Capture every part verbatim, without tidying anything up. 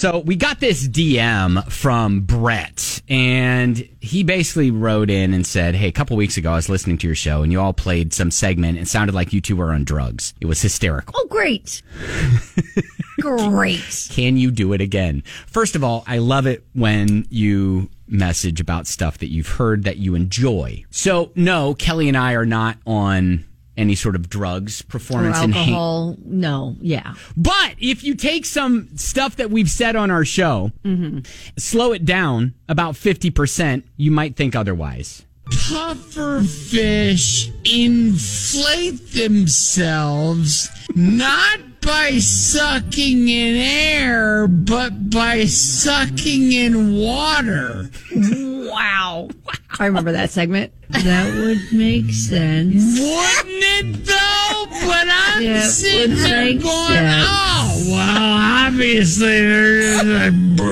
So we got this D M from Brett, and he basically wrote in and said, hey, a couple weeks ago I was listening to your show, and you all played some segment. It sounded like you two were on drugs. It was hysterical. Oh, great. Great. Can you do it again? First of all, I love it when you message about stuff that you've heard that you enjoy. So, no, Kelly and I are not on any sort of drugs, performance or alcohol. enhancement. No, yeah. But if you take some stuff that we've said on our show, mm-hmm. slow it down about fifty percent, you might think otherwise. Puffer fish inflate themselves not by sucking in air, but by sucking in water. Wow. I remember that segment. That would make sense. Wouldn't it though? But I'm yeah, sitting there going, sense. oh, well, obviously there's a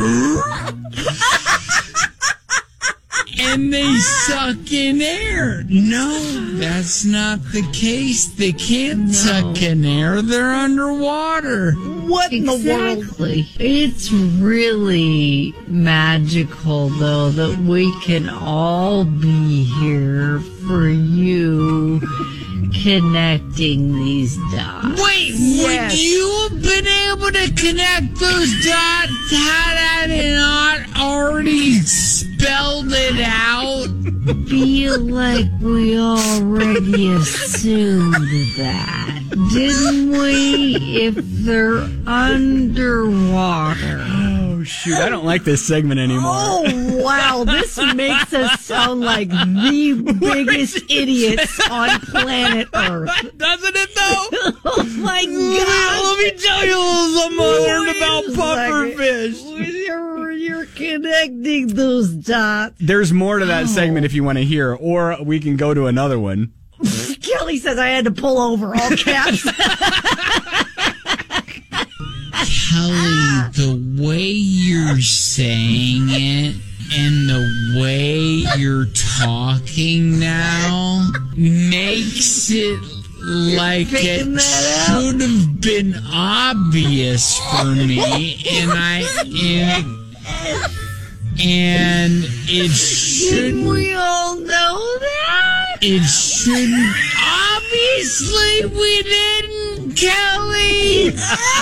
and they suck in air. No, that's not the case. They can't no. suck in air. They're underwater. What exactly. in the world? It's really magical, though, that we can all be here for you connecting these dots. Wait, yes. would you have been able to connect those dots had I not already spelled it out? Feel like we already assumed that, didn't we? If they're underwater. Oh, shoot. I don't like this segment anymore. Oh, wow. This makes us sound like the biggest idiots on planet Earth. Doesn't it, though? Oh, my God. Let me tell you a little something I learned about pufferfish. You're, you're connecting those dots. There's more to that oh. segment if you want to hear, or we can go to another one. Kelly says I had to pull over, all caps. Kelly, the way you're saying it and the way you're talking now makes it like it should have been obvious for me, and I and, and it shouldn't. Didn't we all know that? It shouldn't. Obviously, we didn't, Kelly.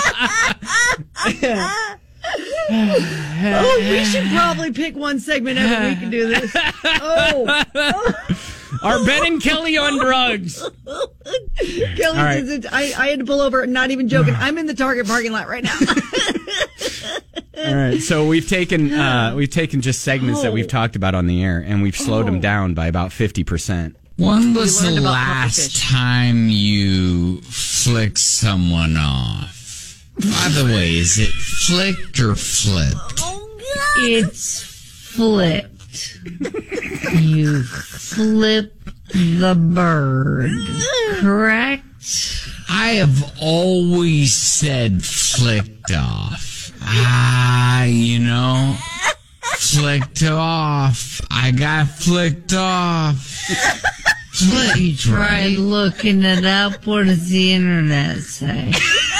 Oh, we should probably pick one segment every week and do this. Oh. Are Ben and Kelly on drugs? Kelly right. says, I, I had to pull over, not even joking. I'm in the Target parking lot right now. All right, so we've taken uh, we've taken just segments oh. that we've talked about on the air, and we've slowed oh. them down by about fifty percent. When was the last time you flicked someone off? By the way, is it flicked or flipped? Oh, God. It's flipped. You flip the bird, correct? I have always said flicked off. Ah, you know, flicked off. I got flicked off. Flicked, you tried right? looking it up. What does the internet say?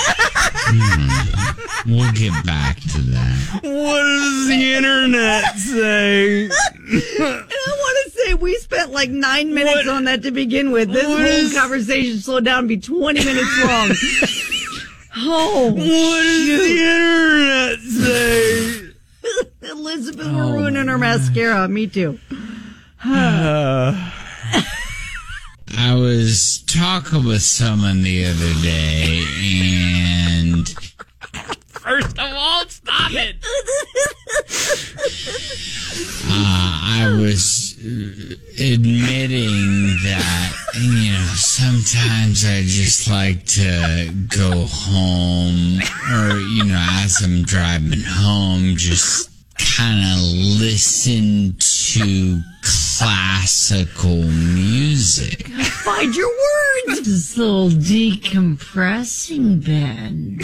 Hmm. We'll get back to that. What does the internet say? And I want to say we spent like nine minutes what? on that to begin with. This what whole is... conversation slowed down to be twenty minutes long. Oh, what does the internet say? Elizabeth, oh, we're ruining her mascara. Me too. uh. I was talking with someone the other day, and first of all, stop it. uh, I was admitting that, you know, sometimes I just like to go home, or, you know, as I'm driving home, just kind of listen to classical music. Find your words. This little decompressing, Ben.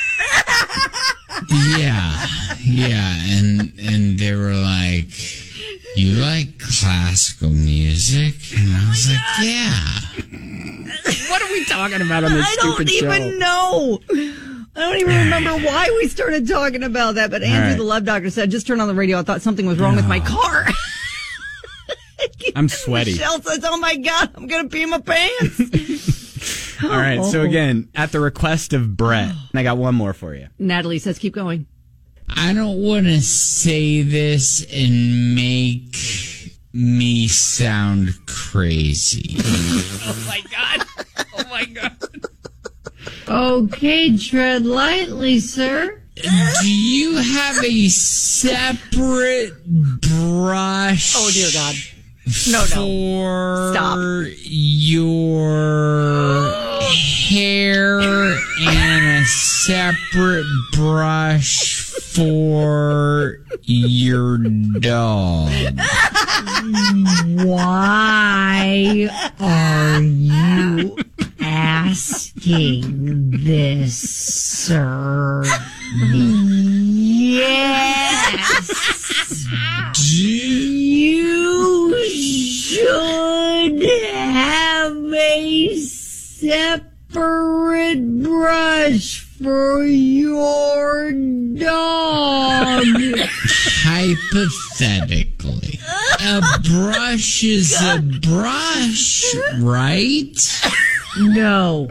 Yeah, yeah, and and they were like, "You like classical music?" And I was like, "Yeah." What are we talking about on this I stupid show? I don't even know. I don't even remember why we started talking about that, but Andrew, right. the love doctor, said, just turn on the radio. I thought something was wrong with my car. I'm sweaty. Michelle says, oh my God, I'm going to pee my pants. All right. So again, at the request of Brett, and I got one more for you. Natalie says, keep going. I don't want to say this and make me sound crazy. Oh my God. Oh my God. Okay, tread lightly, sir. Do you have a separate brush? Oh, dear God. No, no. For Stop. your hair and a separate brush for your dog. Why are you asking this, sir? Yes. You should have a separate brush for your dog. Hypothetically, a brush is a brush, right? No.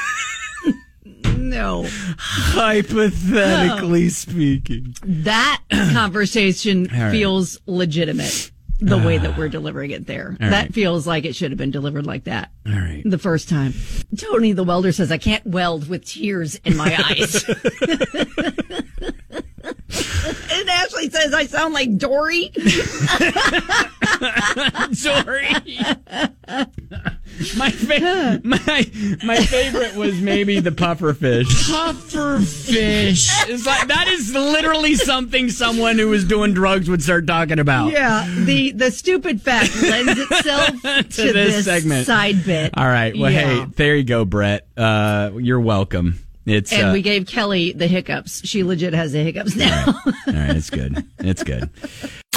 No. Hypothetically speaking. That conversation right. feels legitimate. The way that we're delivering it there. All that right. feels like it should have been delivered like that. All right. The first time. Tony the welder says, I can't weld with tears in my eyes. And Ashley says, I sound like Dory. Sorry. my, fa- my my favorite was maybe the puffer fish. Puffer fish. It's like that is literally something someone who was doing drugs would start talking about. Yeah, the, the stupid fact lends itself to, to this, this segment. side bit. All right. Well, Yeah. hey, there you go, Brett. Uh, you're welcome. It's And uh, we gave Kelly the hiccups. She legit has the hiccups now. all right. It's good. It's good.